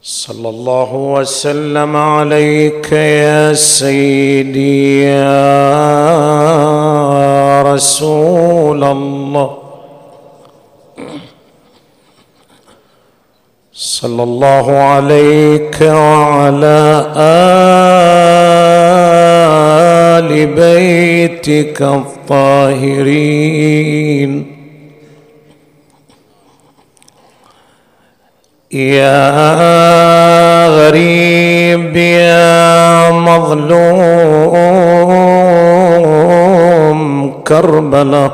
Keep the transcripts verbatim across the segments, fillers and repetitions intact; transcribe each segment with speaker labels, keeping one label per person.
Speaker 1: صلى الله وسلم عليك يا سيدي يا رسول الله. صلى الله عليك وعلى آل بيتك الطاهرين. يا غريب يا مظلوم كربلاء،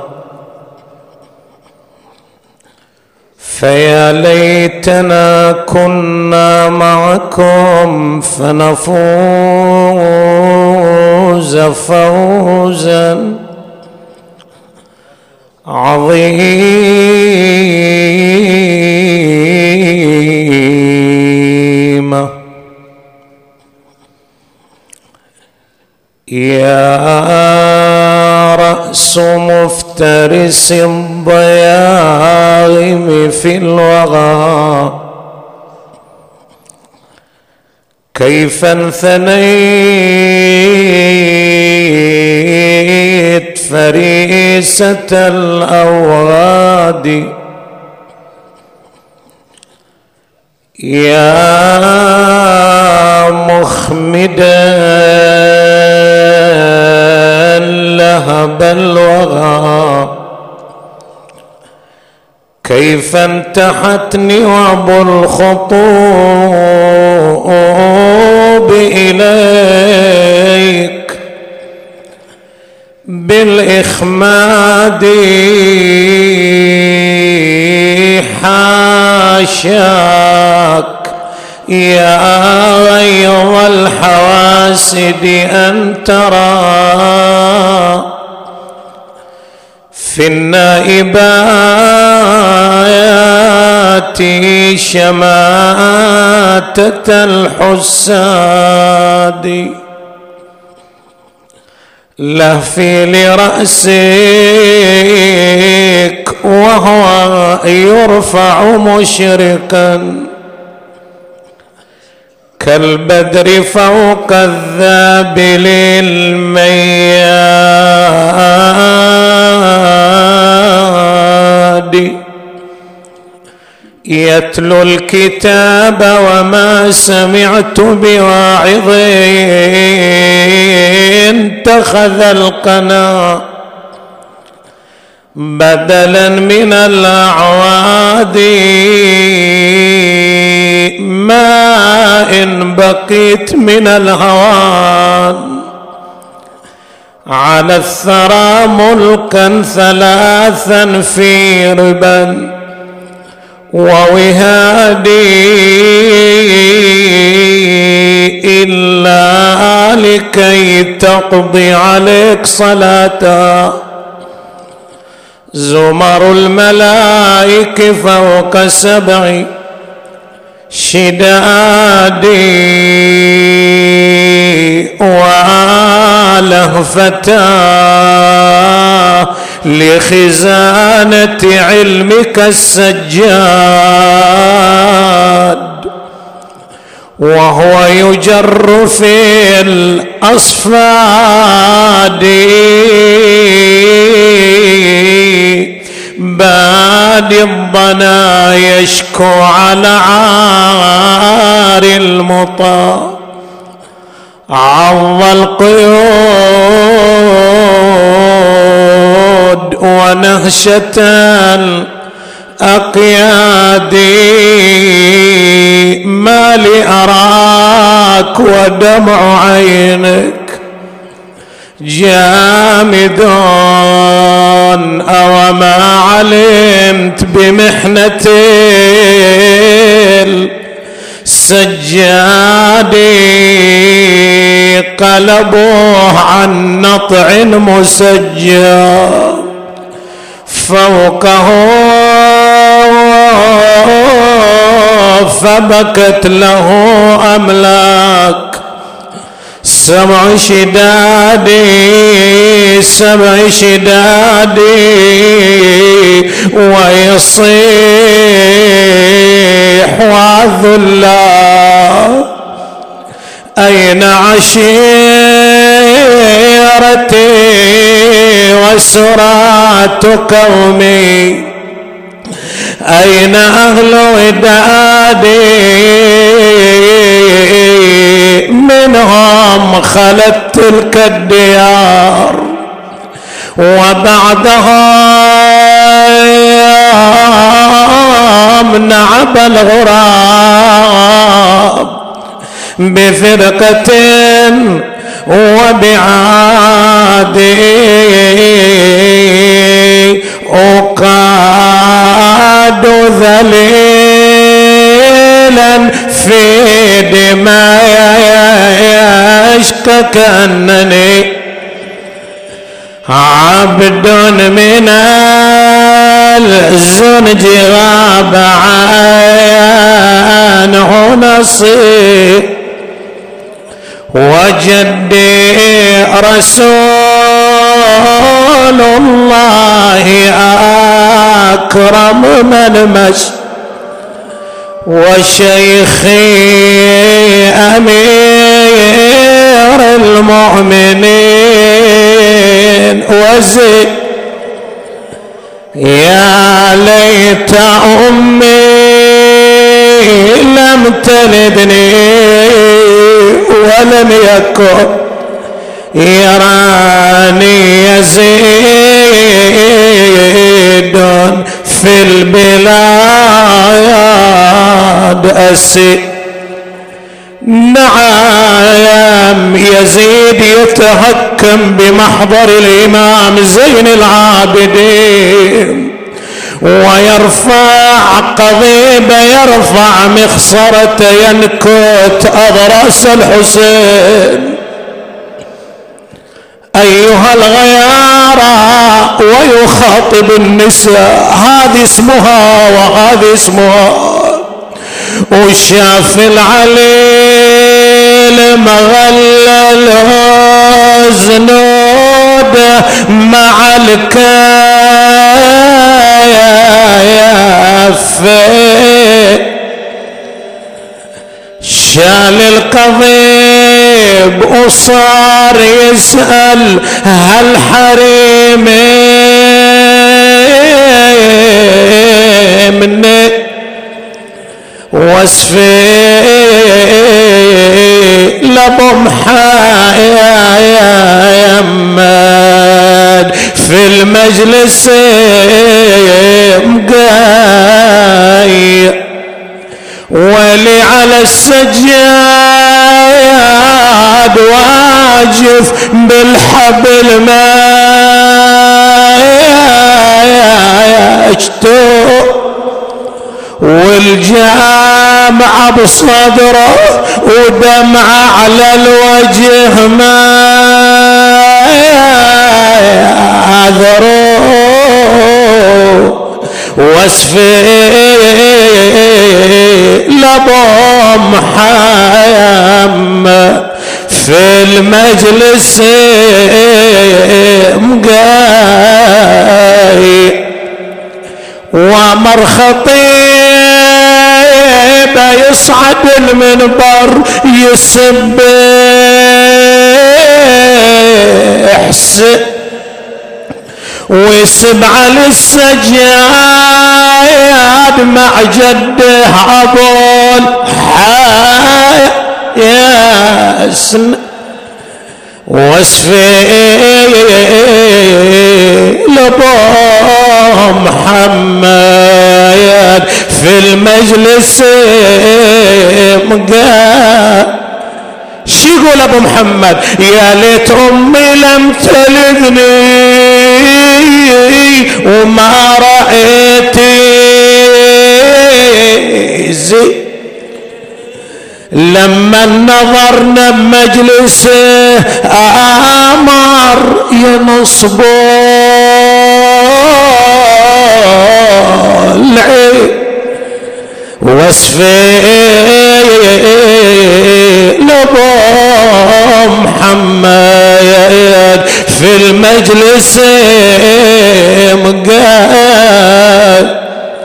Speaker 1: فيا ليتنا كنا معكم فنفوز فوزا عظيما. يا رأس مفترس الضياغم في الوغى، كيف انثنيت فريسة الأوغاد. يا مخمدا لهب الوغى، كيف انتحت نواب الخطوب إليك بالإخماد. حاشاك يا غيظ الحواسد أن ترى في النائبات شماتة الحساد. لهفي لرأسك وهو يرفع مشرقا كالبدر فوق الذابل المياد. يتلو الكتاب وما سمعت بواعظ اتخذ القنا بدلا من الأعواد. ما إن بقيت من الهوان على الثرى ملكا ثلاثا في ربا ووهادي، إلا لكي تقضي عليك صلاة زمر الملائك فوق سبع شدادي. ولهفتا لخزانة علمك السجاد، وهو يجر في الأصفاد باد الضنا يشكو على عار المطا. عض القيود ونهشة الأقياد. ما لأراك ودمع عينك جامد، أو ما علمت بمحنة السجاد. قلبوه عن نطع مسجى فوقه فبكت له أملاك سبع شدادي سبع شدادي ويصيح وذلا أين عشيرتي وسرات قومي أين أهل ودادي منهم خلت تلك الديار وبعدها نعب الغراب بفرقة وبعادي أقاد ذليلا في دماء يشكى كأنني عبد من الزنج غاب عنه نصيب وجدي رسول الله أكرم من مشى وشيخي أمير المؤمنين وزي يا ليت أمي لم تلدني ولم يكن يراني يزيد في البلاد أسي. نعم يزيد يتهكم بمحضر الإمام زين العابدين ويرفع قضيب يرفع مخصرة ينكت أضراس الحسين أيها الغيارى ويخاطب النساء هذه اسمها وهذه اسمها وشاف العليل مغلل زنود مع الكافة شال القضيب وصار يسأل هل حريمي مني وصفي لابو محمد في المجلس مقاي ولي على السجاد واجف بالحبل ما يشتو والجامع بصدره ودمع على الوجه ما يعذروا وصفي لابو محمد في المجلس مقاي ومر خطيب يصعد المنبر يسب يحسن ويسب على السجاد مع جده ابو الحسن وصفي لابو محمد في المجلس مقام. شو يقول ابو محمد؟ يا ليت امي لم تلدني وما رأيتي زي لما نظرنا بمجلسه امر ينصبوا العين وصفي لابو محمد في المجلس مقال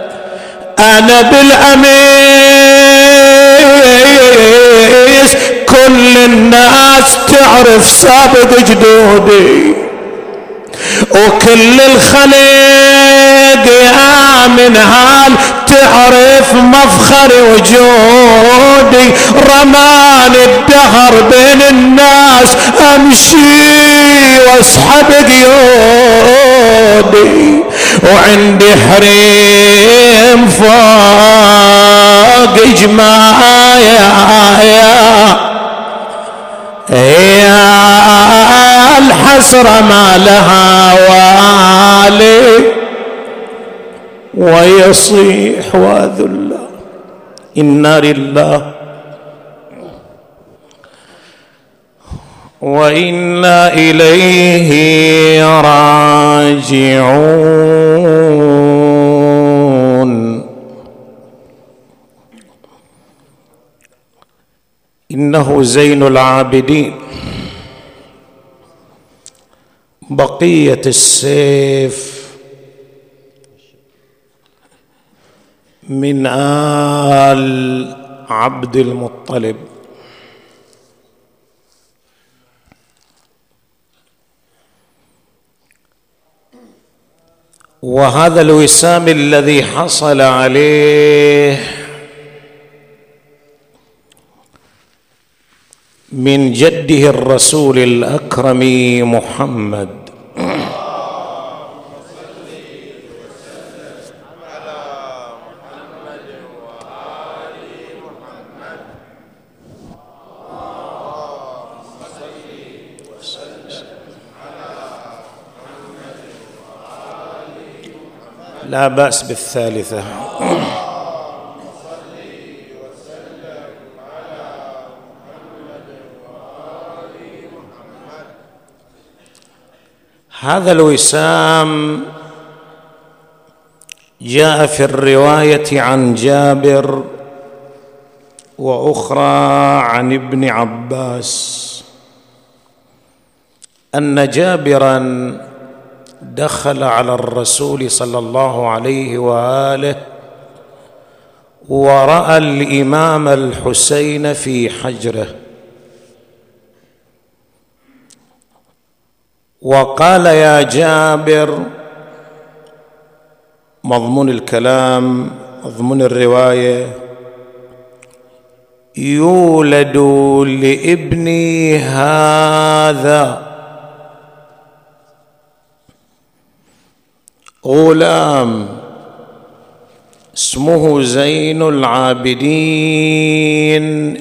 Speaker 1: انا بالاميس كل الناس تعرف سابق جدودي، وكل الخليق يا من هال تعرف مفخر وجودي. رماني الدهر بين الناس امشي واسحب قيودي، وعندي حريم فوق جمايا يا الحسرة ما لها والي، ويصيح وذل. إنا لله وإنا إليه راجعون. إنه زين العابدين، بقية السيف من آل عبد المطلب. وهذا الوسام الذي حصل عليه من جده الرسول الأكرم محمد لا بأس بالثالثة. هذا الوسام جاء في الرواية عن جابر وأخرى عن ابن عباس أن جابراً دخل على الرسول صلى الله عليه وآله ورأى الإمام الحسين في حجره، وقال يا جابر، مضمون الكلام مضمون الرواية: يولد لابني هذا غلام اسمه زين العابدين،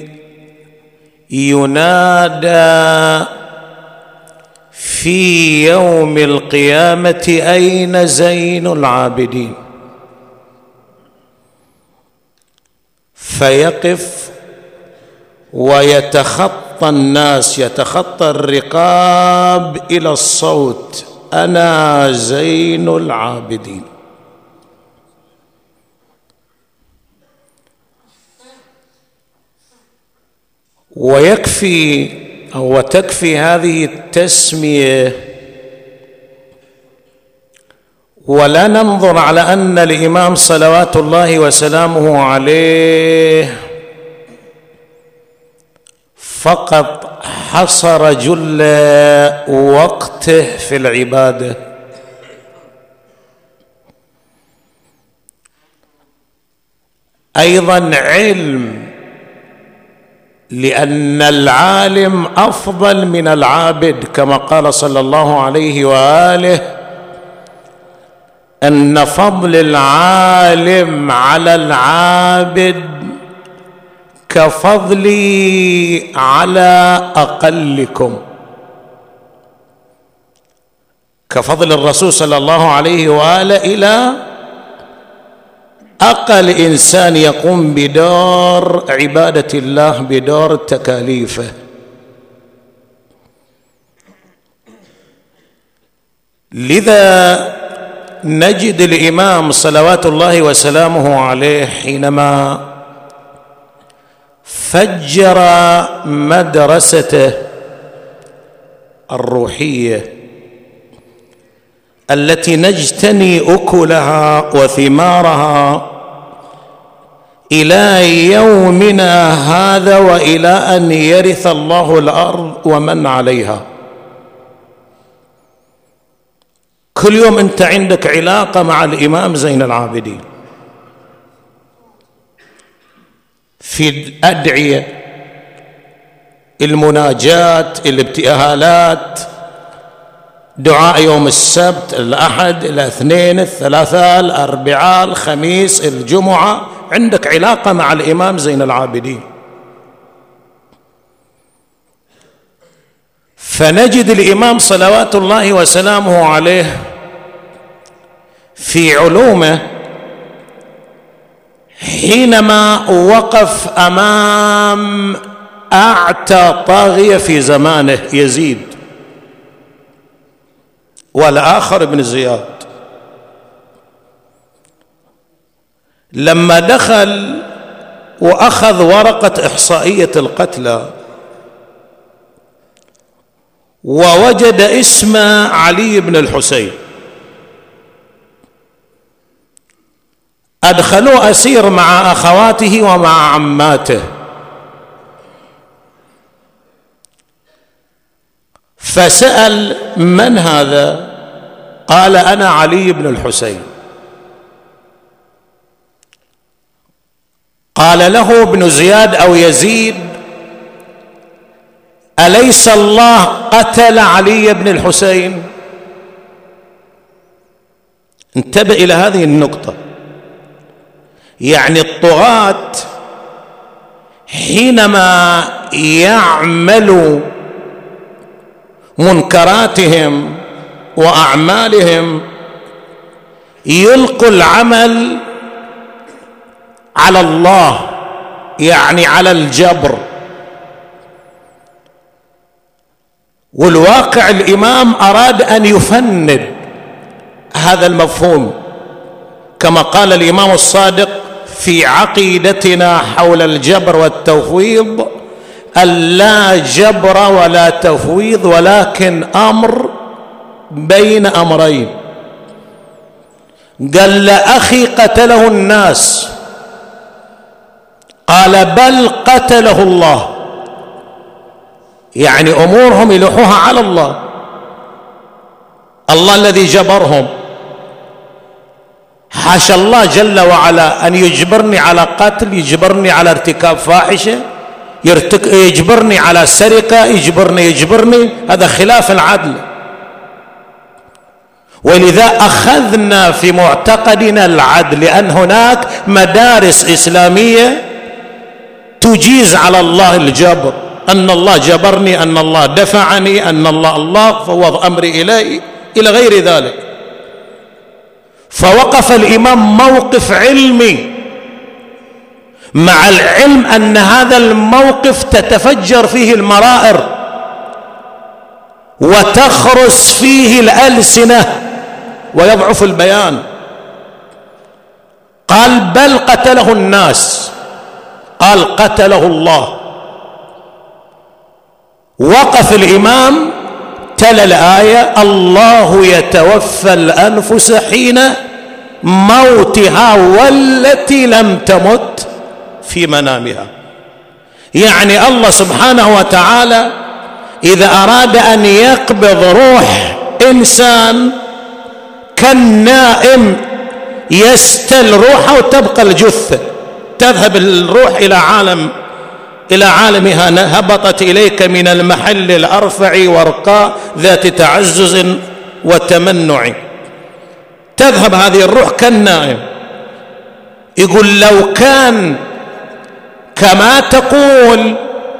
Speaker 1: ينادى في يوم القيامة أين زين العابدين؟ فيقف ويتخطى الناس، يتخطى الرقاب إلى الصوت: أنا زين العابدين. ويكفي أو تكفي هذه التسمية، ولا ننظر على أن الإمام صلوات الله وسلامه عليه فقط حصر جل وقته في العبادة، أيضا علم، لأن العالم أفضل من العابد، كما قال صلى الله عليه وآله: أن فضل العالم على العابد كفضلي على أقلكم، كفضل الرسول صلى الله عليه وآله إلى أقل إنسان يقوم بدور عبادة الله، بدور تكاليفه. لذا نجد الإمام صلوات الله وسلامه عليه حينما فجر مدرسته الروحية التي نجتني أكلها وثمارها إلى يومنا هذا وإلى أن يرث الله الأرض ومن عليها. كل يوم أنت عندك علاقة مع الإمام زين العابدين في الأدعية، المناجات، الابتهالات، دعاء يوم السبت، الأحد، الاثنين، الثلاثاء، الأربعاء، الخميس، الجمعة، عندك علاقة مع الإمام زين العابدين. فنجد الإمام صلوات الله وسلامه عليه في علومه حينما وقف أمام أعتى طاغية في زمانه يزيد والآخر ابن زياد، لما دخل وأخذ ورقة إحصائية القتلى ووجد اسم علي بن الحسين، أدخلوه أسير مع أخواته ومع عماته، فسأل من هذا؟ قال أنا علي بن الحسين. قال له ابن زياد أو يزيد أليس الله قتل علي بن الحسين؟ انتبه إلى هذه النقطة، يعني الطغاة حينما يعملوا منكراتهم وأعمالهم يلقوا العمل على الله، يعني على الجبر. والواقع الإمام أراد أن يفند هذا المفهوم، كما قال الإمام الصادق في عقيدتنا حول الجبر والتفويض: ألا جبر ولا تفويض ولكن أمر بين أمرين. قال لأخي قتله الناس، قال بل قتله الله، يعني أمورهم يلوحوها على الله، الله الذي جبرهم. حاشا الله جل وعلا أن يجبرني على قتل، يجبرني على ارتكاب فاحشة، يجبرني على سرقة، يجبرني يجبرني هذا خلاف العدل. ولذا أخذنا في معتقدنا العدل، لأن هناك مدارس إسلامية تجيز على الله الجبر، أن الله جبرني، أن الله دفعني، أن الله الله فوض أمري إليه إلى غير ذلك. فوقف الإمام موقف علمي، مع العلم أن هذا الموقف تتفجر فيه المرائر وتخرس فيه الألسنة ويضعف البيان. قال بل قتله الناس، قال قتله الله. وقف الإمام تلا الآية: الله يتوفى الأنفس حين موتها والتي لم تمت في منامها. يعني الله سبحانه وتعالى إذا أراد أن يقبض روح إنسان كالنائم يستل روحه وتبقى الجثة، تذهب الروح إلى عالم إلى عالمها، هبطت إليك من المحل الأرفع ورقاء ذات تعزز وتمنع، تذهب هذه الروح كالنائم. يقول لو كان كما تقول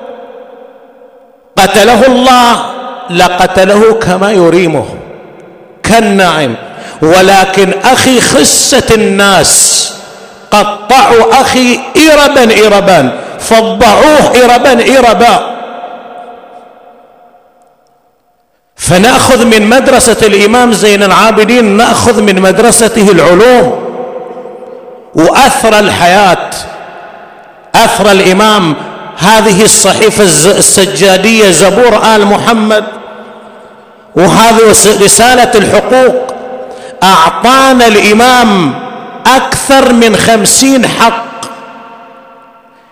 Speaker 1: قتله الله لقتله كما يريمه كالنائم، ولكن أخي خسة الناس قطعوا أخي إربا إربا، فضعوه إربا إربا. فنأخذ من مدرسة الإمام زين العابدين، نأخذ من مدرسته العلوم وأثر الحياة، أثر الإمام. هذه الصحيفة السجادية زبور آل محمد، وهذه رسالة الحقوق، أعطانا الإمام أكثر من خمسين حق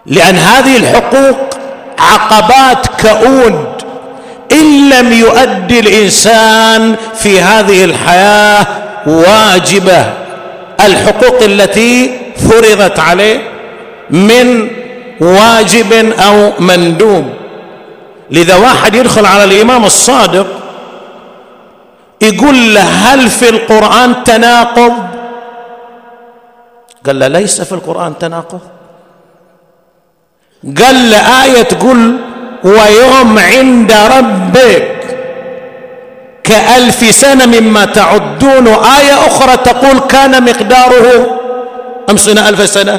Speaker 1: لأن هذه الحقوق عقبات كؤود إن لم يؤدي الإنسان في هذه الحياة واجبة الحقوق التي فرضت عليه من واجب أو مندوب. لذا واحد يدخل على الإمام الصادق يقول له هل في القرآن تناقض؟ قال له ليس في القرآن تناقض. قال له آية تقول ويوم عند ربك كألف سنة مما تعدون، آية أخرى تقول كان مقداره خمسين ألف سنة.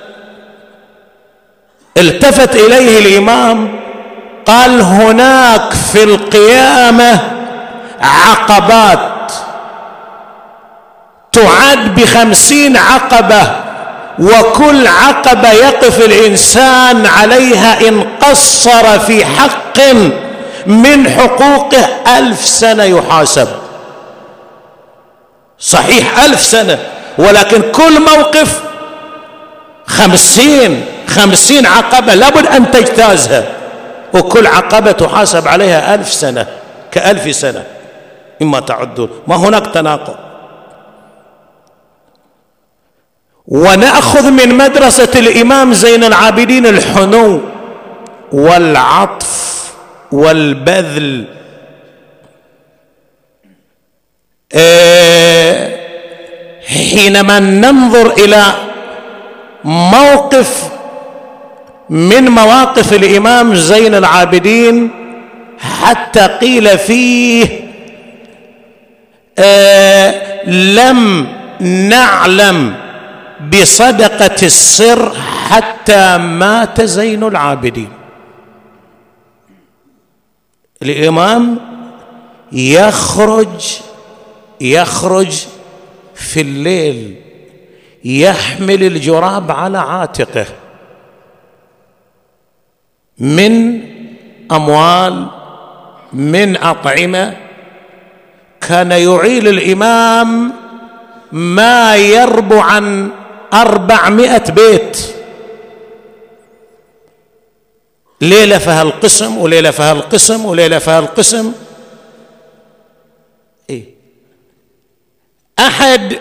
Speaker 1: التفت إليه الإمام قال هناك في القيامة عقبات تعد بخمسين عقبة، وكل عقبة يقف الإنسان عليها إن قصر في حق من حقوقه ألف سنة يحاسب. صحيح ألف سنة، ولكن كل موقف خمسين خمسين عقبة لابد أن تجتازها، وكل عقبة تحاسب عليها ألف سنة كألف سنة مما تعدون. ما هناك تناقض. ونأخذ من مدرسة الإمام زين العابدين الحنو والعطف والبذل. حينما ننظر إلى موقف من مواقف الإمام زين العابدين حتى قيل فيه لم نعلم بصدقة السر حتى مات زين العابدين. الإمام يخرج يخرج في الليل يحمل الجراب على عاتقه من أموال من أطعمة. كان يعيل الإمام ما يربو عن أربعمائة بيت، ليلة فيها القسم وليلة فيها القسم وليلة فيها القسم. إيه؟ أحد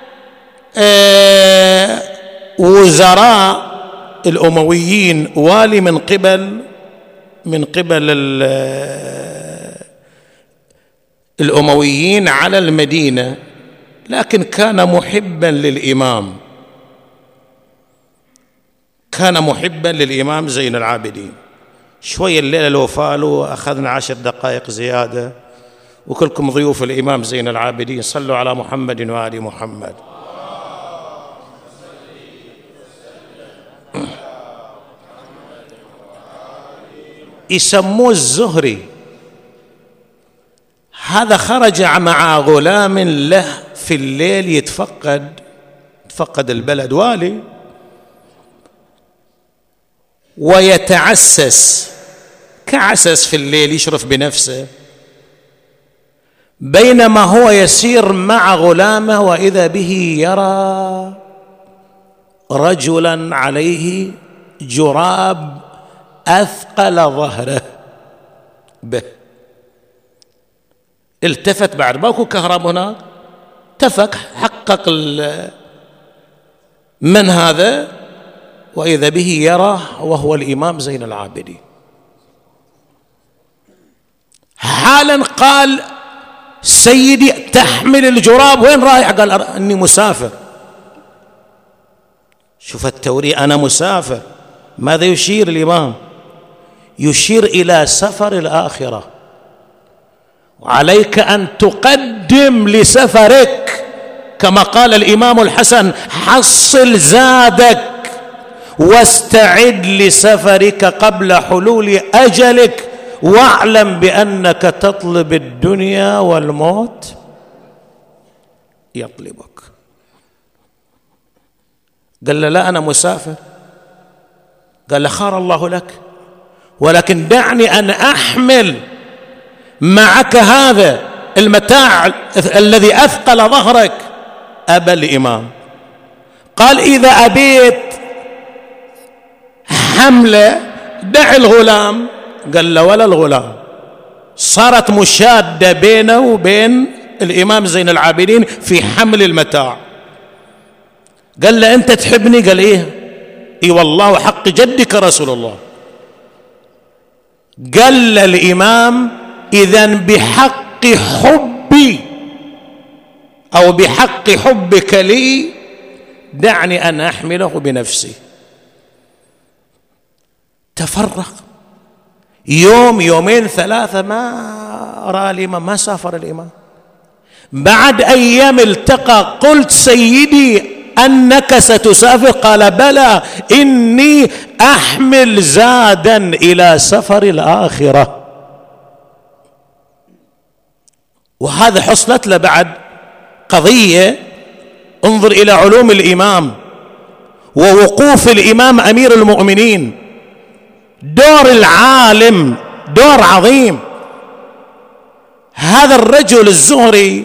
Speaker 1: آه وزراء الأمويين والي من قبل من قبل الأمويين على المدينة، لكن كان محبا للإمام كان محبا للإمام زين العابدين. شوية الليلة لو فالوا أخذنا عشر دقائق زيادة، وكلكم ضيوف الإمام زين العابدين. صلوا على محمد وآل محمد. يسموه الزهري. هذا خرج مع غلام له في الليل يتفقد يتفقد البلد، والي، ويتعسس كعسس في الليل يشرف بنفسه. بينما هو يسير مع غلامه وإذا به يرى رجلا عليه جراب أثقل ظهره به. التفت بعد ماكو كهرب هناك، تفك حقق من هذا، وإذا به يراه وهو الإمام زين العابدين. حالا قال سيدي تحمل الجراب، وين رايح؟ قال أني مسافر. شوف التورية، أنا مسافر. ماذا يشير الإمام؟ يشير إلى سفر الآخرة، وعليك أن تقدم لسفرك كما قال الإمام الحسن حصل زادك واستعد لسفرك قبل حلول أجلك، واعلم بأنك تطلب الدنيا والموت يطلبك. قال له لا أنا مسافر. قال له خير الله لك، ولكن دعني أن أحمل معك هذا المتاع الذي أثقل ظهرك. أبى الإمام. قال إذا أبيت حمله دع الغلام. قال له ولا الغلام. صارت مشادة بينه وبين الإمام زين العابدين في حمل المتاع. قال له أنت تحبني؟ قال إيه إي والله وحق جدك رسول الله. قال له الإمام إذن بحق حبي أو بحق حبك لي دعني أن أحمله بنفسي. تفرق يوم يومين ثلاثة ما رأى الإمام، ما سافر الإمام. بعد أيام التقى. قلت سيدي أنك ستسافر؟ قال بلى إني أحمل زادا إلى سفر الآخرة. وهذا حصلت له بعد قضية. انظر إلى علوم الإمام ووقوف الإمام أمير المؤمنين. دور العالم دور عظيم. هذا الرجل الزهري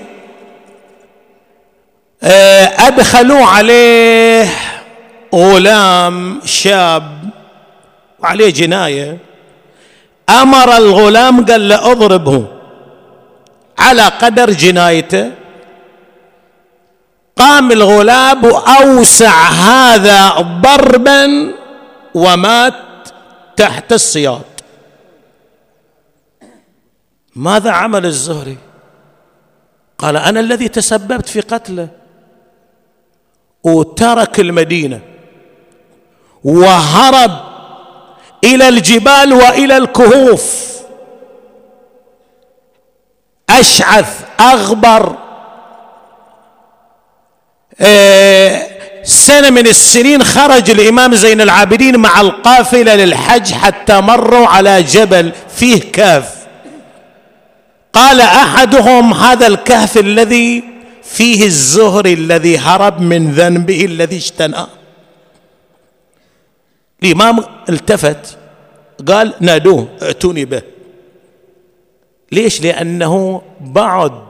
Speaker 1: أدخلوا عليه غلام شاب وعليه جناية. أمر الغلام قال له اضربه على قدر جنايته. قام الغلام وأوسع هذا ضربا ومات تحت السياط. ماذا عمل الزهري؟ قال أنا الذي تسببت في قتله. وترك المدينة وهرب إلى الجبال وإلى الكهوف. أشعث أغبر. سنة من السنين خرج الإمام زين العابدين مع القافلة للحج حتى مروا على جبل فيه كهف. قال أحدهم هذا الكهف الذي فيه الزهري الذي هرب من ذنبه الذي اجتناه. الإمام التفت قال نادوه ائتوني به. ليش؟ لأنه بعد،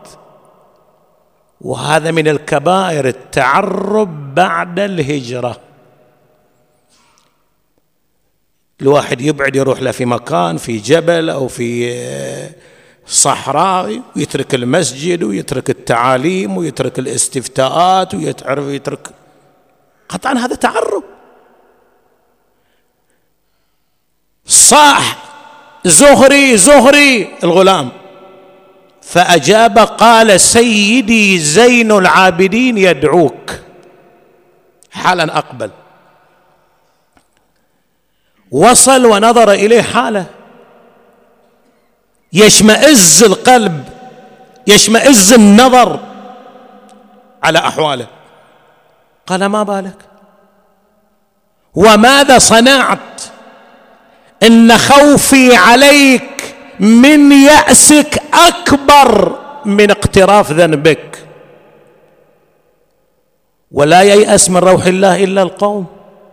Speaker 1: وهذا من الكبائر التعرب بعد الهجرة. الواحد يبعد يروح له في مكان في جبل أو في صحراء ويترك المسجد ويترك التعاليم ويترك الاستفتاءات ويتعرف يترك. قطعا هذا تعرب. صاح زهري زهري الغلام فأجاب قال سيدي زين العابدين يدعوك. حالا أقبل. وصل ونظر إليه حاله يشمئز القلب يشمئز النظر على أحواله. قال ما بالك وماذا صنعت؟ إن خوفي عليك من يأسك أكبر من اقتراف ذنبك. ولا ييأس من روح الله إلا القوم.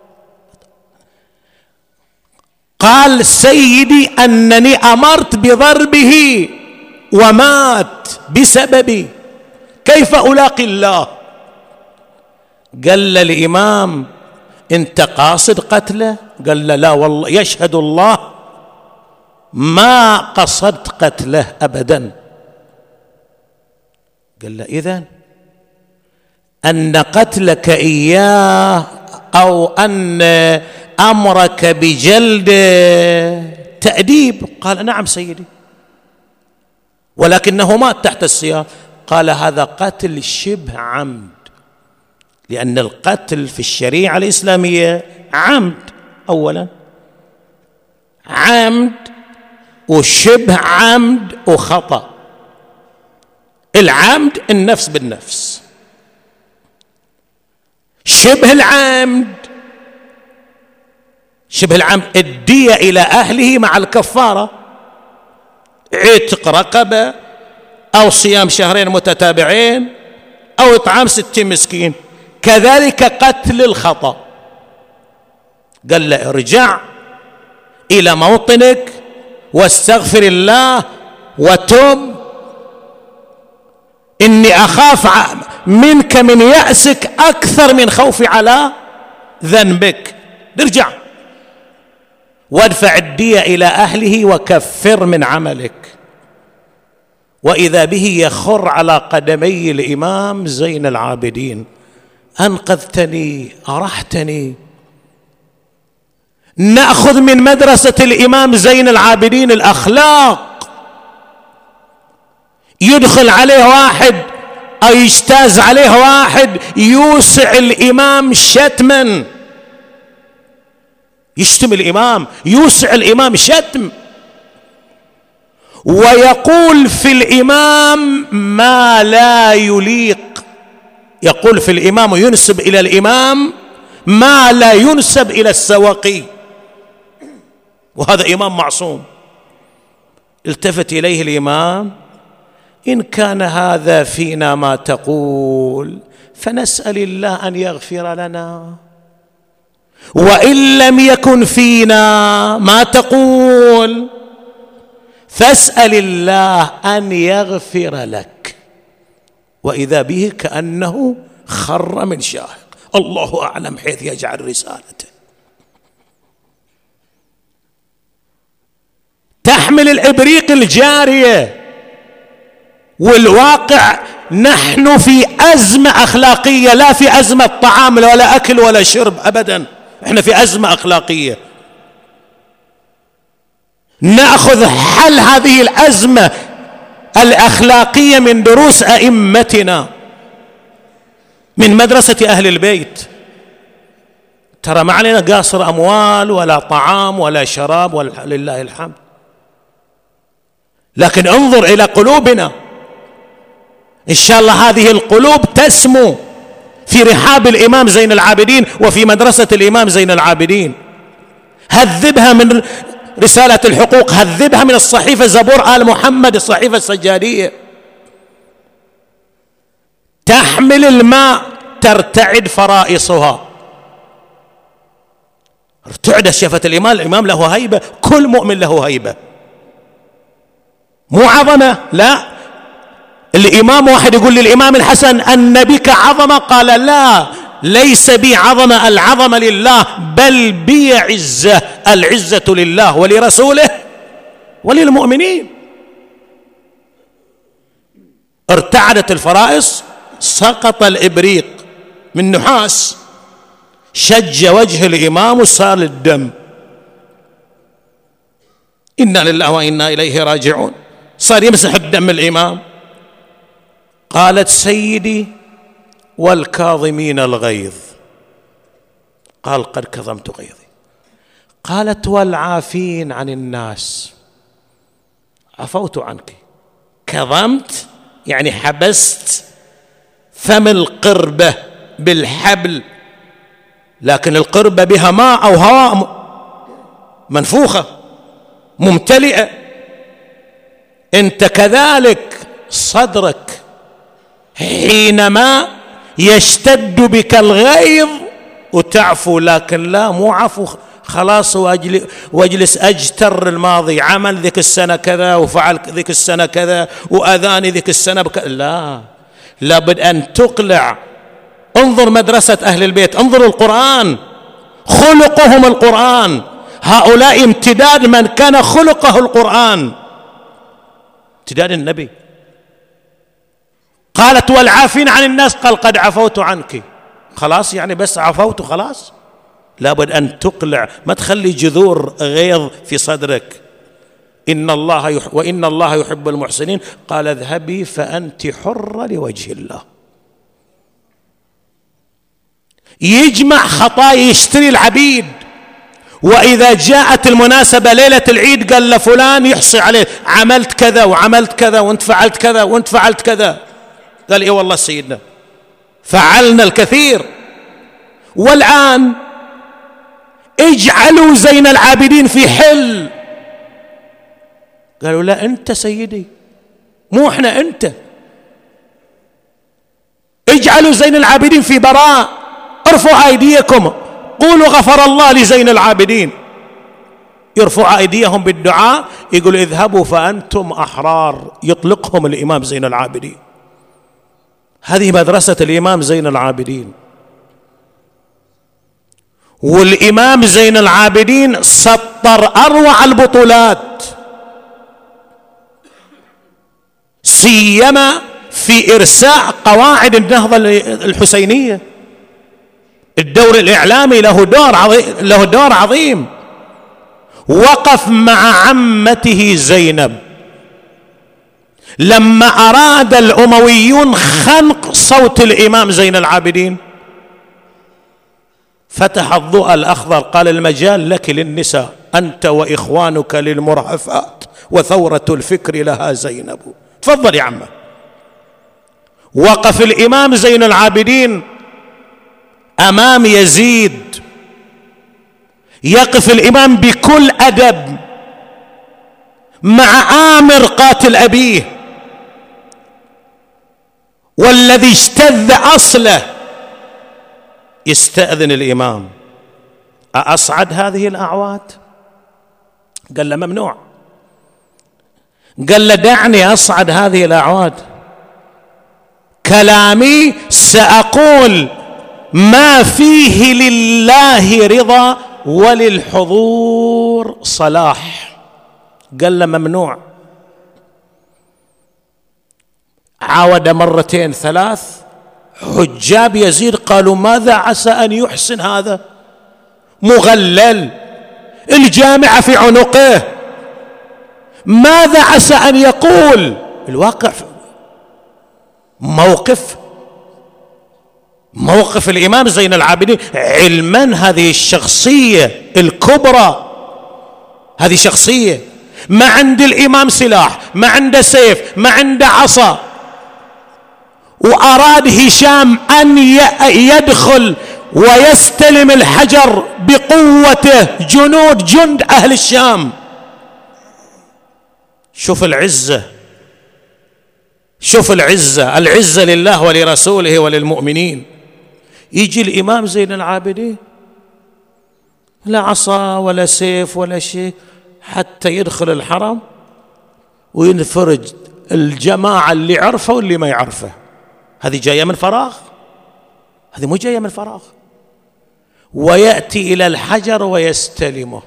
Speaker 1: قال سيدي أنني أمرت بضربه ومات بسببي، كيف ألاقي الله؟ قال الإمام أنت قاصد قتله؟ قال لا والله يشهد الله ما قصدت قتله أبدا. قال له إذن أن قتلك إياه أو أن أمرك بجلده تأديب؟ قال نعم سيدي ولكنه مات تحت السياط. قال هذا قتل شبه عمد، لأن القتل في الشريعة الإسلامية عمد أولا، عمد وشبه عمد وخطأ. العمد النفس بالنفس، شبه العمد شبه العمد الدية إلى أهله مع الكفارة، عتق رقبة أو صيام شهرين متتابعين أو إطعام ستين مسكين. كذلك قتل الخطأ. قال له ارجع إلى موطنك واستغفر الله وتوب، إني أخاف منك من يأسك أكثر من خوفي على ذنبك. ارجع. وادفع الدية إلى أهله وكفر من عملك. وإذا به يخر على قدمي الإمام زين العابدين: أنقذتني، أرحتني. نأخذ من مدرسة الإمام زين العابدين الأخلاق. يدخل عليه واحد أو يجتاز عليه واحد يوسع الإمام شتما، يشتم الإمام، يوسع الإمام شتم، ويقول في الإمام ما لا يليق. يقول في الإمام وينسب إلى الإمام ما لا ينسب إلى السواقي، وهذا إمام معصوم. التفت إليه الإمام: إن كان هذا فينا ما تقول فنسأل الله أن يغفر لنا، وإن لم يكن فينا ما تقول فاسأل الله أن يغفر لك. وإذا به كأنه خر من شاهق، الله أعلم حيث يجعل رسالته. تحمل الإبريق الجارية، والواقع نحن في أزمة أخلاقية، لا في أزمة طعام ولا أكل ولا شرب أبدا، احنا في أزمة أخلاقية. نأخذ حل هذه الأزمة الأخلاقية من دروس أئمتنا، من مدرسة أهل البيت. ترى ما علينا قاصر أموال ولا طعام ولا شراب ولله الحمد، لكن انظر إلى قلوبنا. إن شاء الله هذه القلوب تسمو في رحاب الإمام زين العابدين وفي مدرسة الإمام زين العابدين. هذبها من رسالة الحقوق، هذبها من الصحيفة زبور آل محمد، الصحيفة السجادية. تحمل الماء ترتعد فرائصها. ارتعدت شفة الإمام، الإمام له هيبة، كل مؤمن له هيبة، مو عظمة، لا. الإمام واحد يقول للإمام الحسن: أن بك عظمة؟ قال: لا، ليس بي عظمة، العظمة لله، بل بي عزة، العزة لله ولرسوله وللمؤمنين. ارتعدت الفرائص، سقط الإبريق من نحاس، شج وجه الإمام وصار الدم. إنا لله وإنا إليه راجعون. صار يمسح الدم الإمام. قالت: سيدي والكاظمين الغيظ. قال: قد كظمت غيظي. قالت: والعافين عن الناس. عفوت عنك. كظمت يعني حبست فم القربة بالحبل، لكن القربة بها ماء أو هواء، منفوخة ممتلئة. أنت كذلك صدرك حينما يشتد بك الغيظ وتعفو، لكن لا، مو عفو خلاص واجلس أجتر الماضي، عمل ذيك السنة كذا وفعل ذيك السنة كذا وأذاني ذيك السنة بك... لا، لابد أن تقلع. انظر مدرسة أهل البيت، انظر القرآن، خلقهم القرآن. هؤلاء امتداد من كان خلقه القرآن، امتداد النبي. قالت: والعافين عن الناس. قال: قد عفوت عنك. خلاص يعني بس عفوت خلاص؟ لابد أن تقلع، ما تخلي جذور غيظ في صدرك. إن الله يح... وإن الله يحب المحسنين. قال: اذهبي فأنت حرة لوجه الله. يجمع خطايا، يشتري العبيد، وإذا جاءت المناسبة ليلة العيد قال لفلان يحصي عليه: عملت كذا وعملت كذا وانت فعلت كذا وانت فعلت كذا. قال: إيه والله سيدنا فعلنا الكثير. والآن اجعلوا زين العابدين في حل. قالوا: لا، أنت سيدي، مو إحنا، أنت. اجعلوا زين العابدين في براء، ارفعوا أيديكم، قولوا غفر الله لزين العابدين. يرفع أيديهم بالدعاء، يقول: اذهبوا فأنتم أحرار، يطلقهم الإمام زين العابدين. هذه مدرسة الإمام زين العابدين. والإمام زين العابدين سطر أروع البطولات، سيما في إرساء قواعد النهضة الحسينية. الدور الإعلامي له دور عظيم، له دور عظيم. وقف مع عمته زينب لما أراد الأمويون خنق صوت الإمام زين العابدين، فتح الضوء الأخضر، قال المجال لك للنساء، أنت وإخوانك للمرهفات، وثورة الفكر لها زينب. تفضل يا عمه. وقف الإمام زين العابدين أمام يزيد، يقف الإمام بكل أدب مع عامر قاتل أبيه والذي اشتذ أصله، يستأذن الإمام: أصعد هذه الأعواد؟ قال له ممنوع. قال له دعني أصعد هذه الأعواد، كلامي سأقول ما فيه لله رضا وللحضور صلاح. قال له ممنوع. عاود مرتين ثلاث، حجاب يزيد قالوا ماذا عسى أن يحسن هذا، مغلل، الجامعة في عنقه، ماذا عسى أن يقول؟ الواقع موقف موقف الإمام زين العابدين، علما هذه الشخصية الكبرى، هذه شخصية ما عند الإمام سلاح، ما عنده سيف، ما عنده عصا، وأراد هشام أن يدخل ويستلم الحجر بقوته جنود جند أهل الشام. شوف العزة، شوف العزة، العزة لله ولرسوله وللمؤمنين. يجي الإمام زين العابدين لا عصا ولا سيف ولا شيء، حتى يدخل الحرم وينفرج الجماعة اللي عرفه واللي ما يعرفه. هذه جاية من فراغ، هذه مو جاية من فراغ. ويأتي إلى الحجر ويستلمه،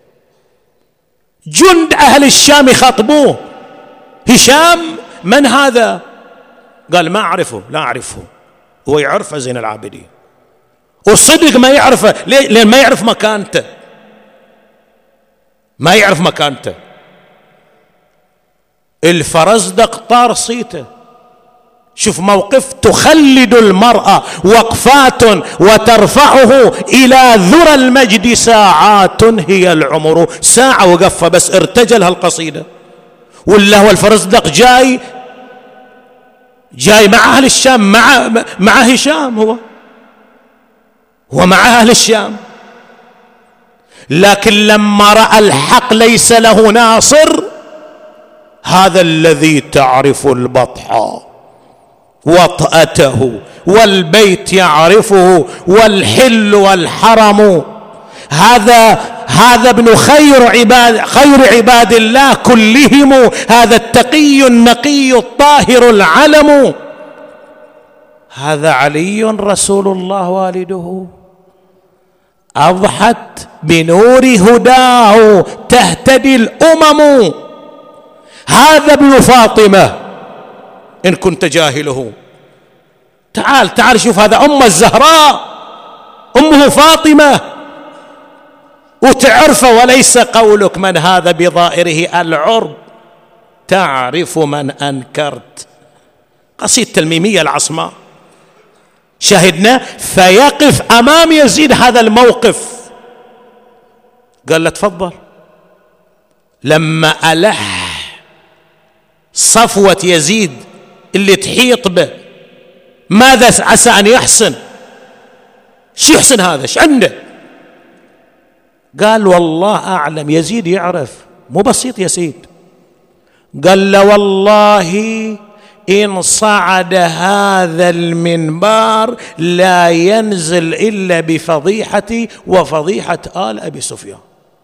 Speaker 1: جند أهل الشام يخاطبوه: هشام من هذا؟ قال ما أعرفه. لا أعرفه. هو يعرفه زين العابدين، وصدق ما يعرفه. ليه؟ لأن ما يعرف مكانته، ما يعرف مكانته. الفرزدق طار صيته. شوف موقف تخلد المرأة وقفات وترفعه إلى ذرى المجد ساعات هي العمر. ساعة وقفة بس ارتجل هالقصيدة. ولا هو الفرزدق جاي جاي مع أهل الشام، مع مع هشام، هو هو مع أهل الشام. لكن لما رأى الحق ليس له ناصر، هذا الذي تعرف البطحة وطأته، والبيت يعرفه، والحل والحرم، هذا هذا ابن خير عباد خير عباد الله كلهم، هذا التقي النقي الطاهر العلم، هذا علي رسول الله والده، أضحت بنور هداه تهتدي الأمم، هذا ابن فاطمة إن كنت جاهله. تعال تعال شوف، هذا أم الزهراء، أمه فاطمة، وتعرفه، وليس قولك من هذا بظائره العرب، تعرف من أنكرت. قصيدة الميمية العصماء شاهدنا. فيقف أمام يزيد هذا الموقف، قال له تفضل. لما ألح صفوة يزيد اللي تحيط به، ماذا عسى أن يحسن؟ شو يحسن هذا؟ شو عنده؟ قال والله أعلم. يزيد يعرف، مو بسيط يزيد. قال له والله إن صعد هذا المنبر لا ينزل إلا بفضيحتي وفضيحة آل أبي سفيان.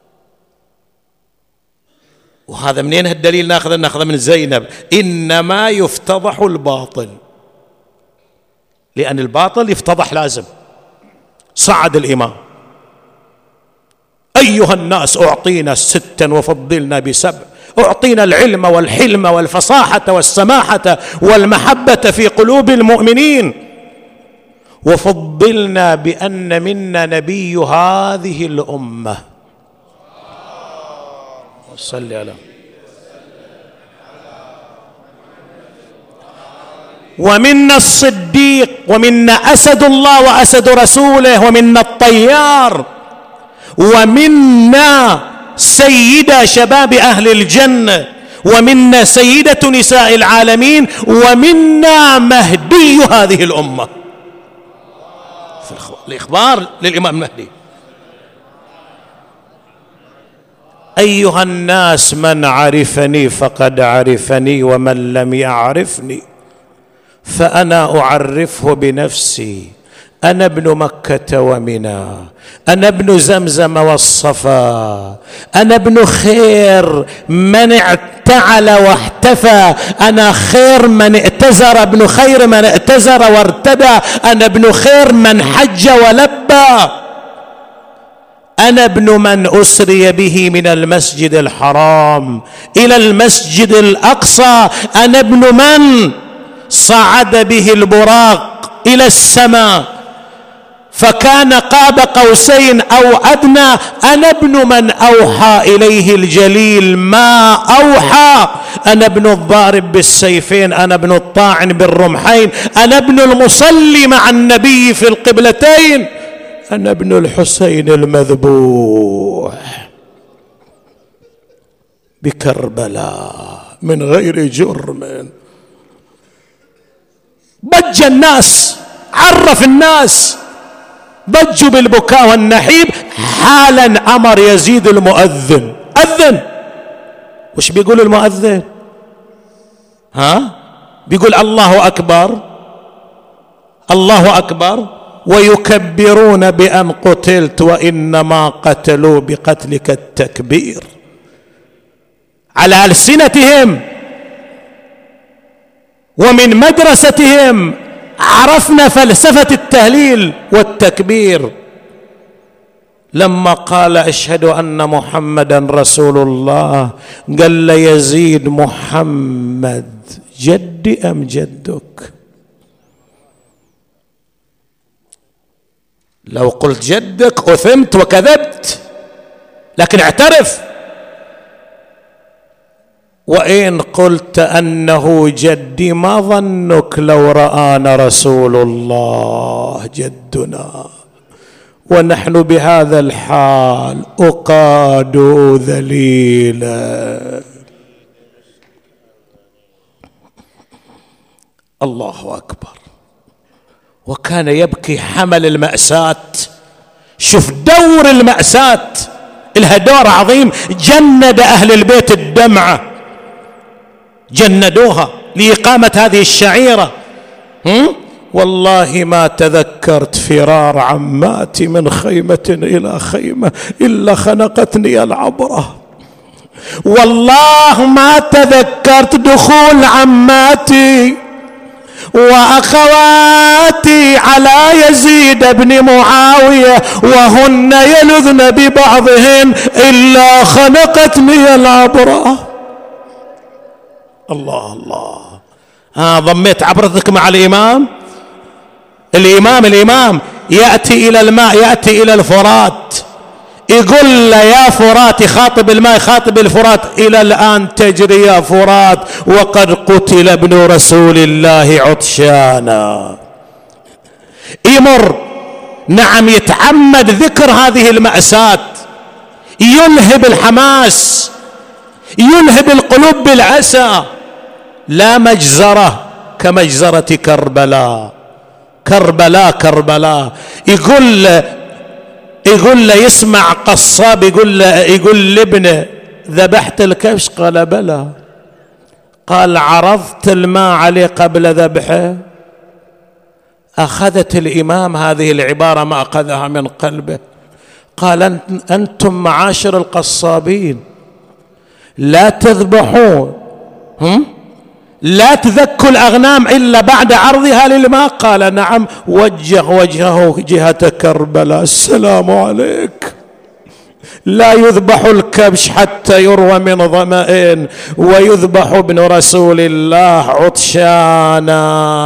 Speaker 1: وهذا منين هالدليل ناخذه؟ ناخذه من زينب: إنما يفتضح الباطل، لأن الباطل يفتضح لازم. صعد الإمام أيها الناس أعطينا ستا وفضلنا بسبع، أعطينا العلم والحلم والفصاحة والسماحة والمحبة في قلوب المؤمنين، وفضلنا بأن منا نبي هذه الأمة. صل على ومنا الصديق، ومنا أسد الله وأسد رسوله، ومنا الطيار، ومنا سيدة شباب أهل الجنة، ومنا سيدة نساء العالمين، ومنا مهدي هذه الأمة. في الإخبار للإمام المهدي: أيها الناس من عرفني فقد عرفني، ومن لم يعرفني فأنا أعرفه بنفسي. أنا ابن مكة ومنى، أنا ابن زمزم والصفا، أنا ابن خير من اعتعل واحتفى، أنا خير من ائتزر، ابن خير من ائتزر وارتدى، أنا ابن خير من حج ولبى، أنا ابن من أسري به من المسجد الحرام إلى المسجد الأقصى، أنا ابن من صعد به البراق إلى السماء فكان قاب قوسين أو أدنى، أنا ابن من أوحى إليه الجليل ما أوحى، أنا ابن الضارب بالسيفين، أنا ابن الطاعن بالرمحين، أنا ابن المصلي مع النبي في القبلتين، أنا ابن الحسين المذبوح بكربلاء من غير جرم. ضج الناس، عرف الناس، ضجوا بالبكاء والنحيب. حالا أمر يزيد المؤذن: أذن. وش بيقول المؤذن؟ ها بيقول الله أكبر، الله أكبر، ويكبرون بأن قتلت، وإنما قتلوا بقتلك التكبير. على ألسنتهم ومن مدرستهم عرفنا فلسفة التهليل والتكبير. لما قال أشهد أن محمدا رسول الله قال ليزيد: محمد جدي أم جدك؟ لو قلت جدك أثمت وكذبت، لكن اعترف. وإن قلت أنه جدي ما ظنك لو رآنا رسول الله جدنا ونحن بهذا الحال أقاد ذليلا. الله أكبر. وكان يبكي حمل المأساة. شوف دور المأساة، لها دور عظيم. جند أهل البيت الدمعة، جندوها لإقامة هذه الشعيرة. والله ما تذكرت فرار عماتي من خيمة إلى خيمة إلا خنقتني العبرة. والله ما تذكرت دخول عماتي وأخواتي على يزيد بن معاوية وهن يلذن ببعضهن إلا خنقتني العبرة. الله الله. ها ضميت عبرتك مع الإمام. الإمام الإمام يأتي إلى الماء، يأتي إلى الفرات، يقول له يا فرات، يخاطب الماء، يخاطب الفرات: إلى الآن تجري يا فرات وقد قتل ابن رسول الله عطشانا. يمر، نعم، يتعمد ذكر هذه المأساة، يلهب الحماس، يلهب القلوب بالعسى. لا مجزرة كمجزرة كربلاء، كربلاء كربلاء. يقول له يقول له يسمع قصاب يقول له يقول لابنه: ذبحت الكبش؟ قال بلى. قال: عرضت الماء عليه قبل ذبحه؟ أخذت الإمام هذه العبارة ما أخذها من قلبه. قال: أنتم معاشر القصابين لا تذبحون، هم؟ لا تذكوا الأغنام إلا بعد عرضها للماء؟ قال: نعم. وجه وجهه جهة كربلاء: السلام عليك لا يذبح الكبش حتى يروى من ظمأ، ويذبح ابن رسول الله عطشانا.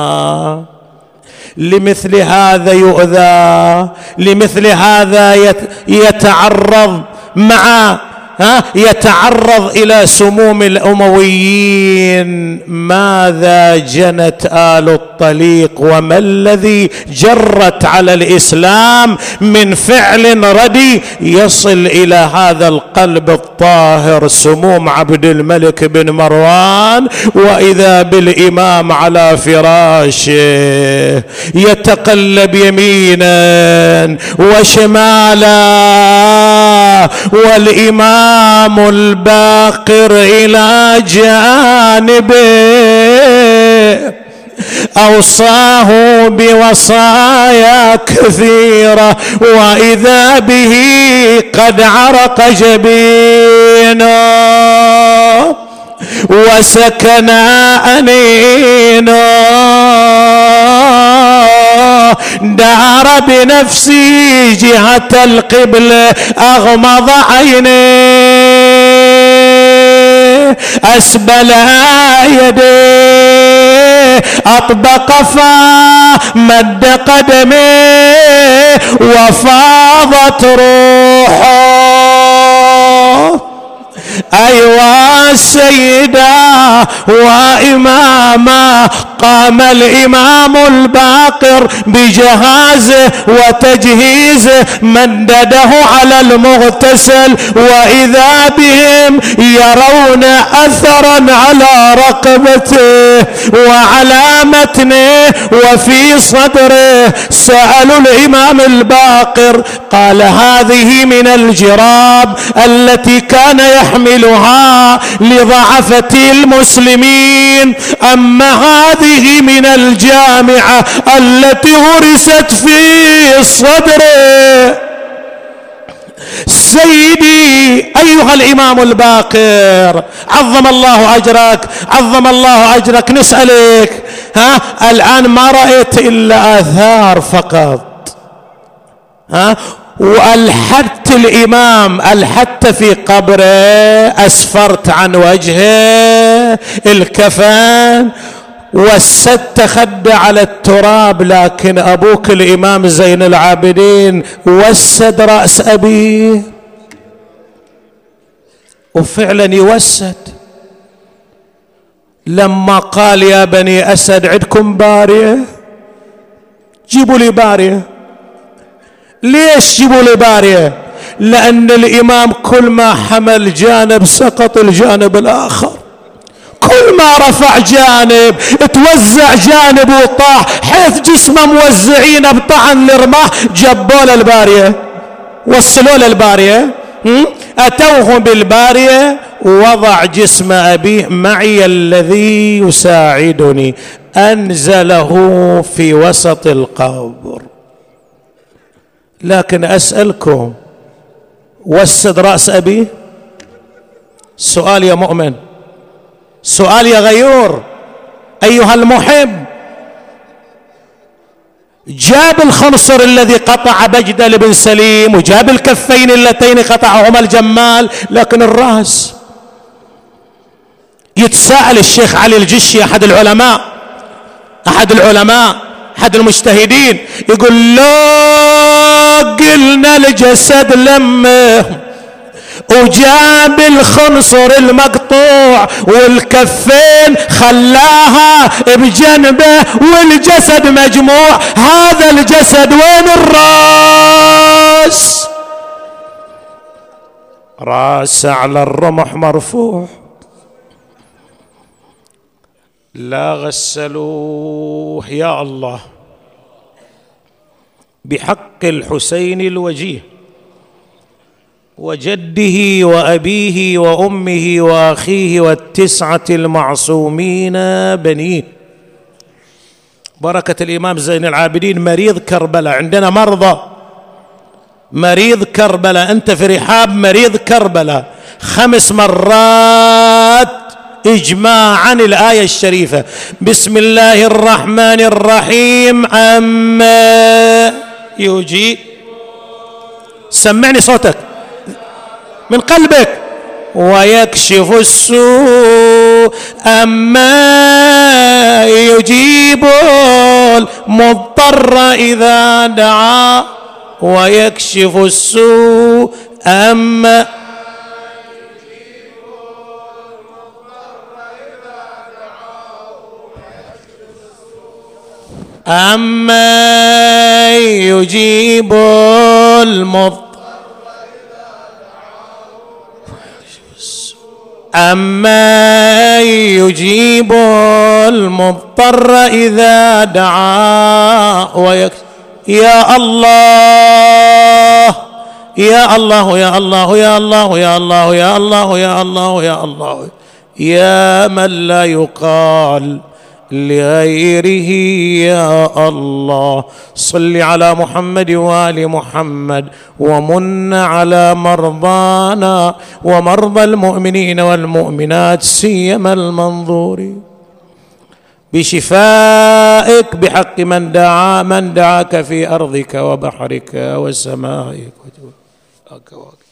Speaker 1: لمثل هذا يؤذى، لمثل هذا يتعرض مع ها يتعرض إلى سموم الأمويين. ماذا جنت آل الطليق وما الذي جرت على الإسلام من فعل ردي يصل إلى هذا القلب الطاهر؟ سموم عبد الملك بن مروان، وإذا بالإمام على فراشه يتقلب يمينا وشمالا، والإمام الباقر إلى جانبه أوصاه بوصايا كثيرة، وإذا به قد عرق جبينه وسكن أنينه، دار بنفسي جهة القبلة أغمض عينيه، أسبل يديه، أطبق فاه، مد قدميه، وفاضت روحه. أيوا سيدا وإماما، قام الإمام الباقر بجهازه وتجهيزه، مدده على المغتسل، وإذا بهم يرون أثرا على رقبته وعلى متنه وفي صدره. سألوا الإمام الباقر، قال هذه من الجراب التي كان يحملها لضعفة المسلمين، أما هذه من الجامعة التي غرست في صدره. سيدي أيها الإمام الباقر، عظم الله أجرك، عظم الله أجرك، نسألك ها الآن ما رأيت إلا آثار فقط، ها وألحدت الإمام، ألحدت في قبره، أسفرت عن وجهه الكفن، وسدت خد على التراب، لكن أبوك الإمام زين العابدين وسد رأس أبيه، وفعلا يوسد. لما قال يا بني أسد عندكم بارية، جيبوا لي بارية. ليش جيبوا لي بارية؟ لأن الإمام كل ما حمل جانب سقط الجانب الآخر، كل ما رفع جانب توزع جانب وطاح، حيث جسمه موزعين بطعن لرماح. جبوا له البارية، وصلوا له البارية، أتوه بالبارية، وضع جسم أبيه معي الذي يساعدني، أنزله في وسط القبر. لكن أسألكم، وسد رأس أبيه؟ سؤال يا مؤمن، سؤال يا غيور أيها المحب. جاب الخنصر الذي قطع بجدل بن سليم، وجاب الكفين اللتين قطعهما الجمال، لكن الرأس. يتساءل الشيخ علي الجشي أحد العلماء أحد العلماء أحد المجتهدين، يقول لو قلنا الجسد لمه وجاب الخنصر المقطوع والكفين خلاها بجنبه والجسد مجموع، هذا الجسد وين الراس؟ راس على الرمح مرفوع. لا غسلوه يا الله بحق الحسين الوجيه وجده وأبيه وأمه وأخيه والتسعة المعصومين بنيه. بركة الإمام زين العابدين مريض كربلاء. عندنا مرضى، مريض كربلاء، أنت في رحاب مريض كربلاء، خمس مرات إجماعا الآية الشريفة بسم الله الرحمن الرحيم عما يجيب. سمعني صوتك. من قلبك. ويكشف السوء أما يجيب المضطر إذا دعا. ويكشف السوء أما أما يجيب المضطر أما يجيب المضطر إذا دعا. ويكشف يا الله يا الله يا الله يا الله يا الله يا الله يا الله يا الله يا من لا يقال لغيره يا الله. صل على محمد وآل محمد ومن على مرضانا ومرضى المؤمنين والمؤمنات سيما المنظورين بشفائك بحق من دعا من دعاك في أرضك وبحرك وسمائك وجوك.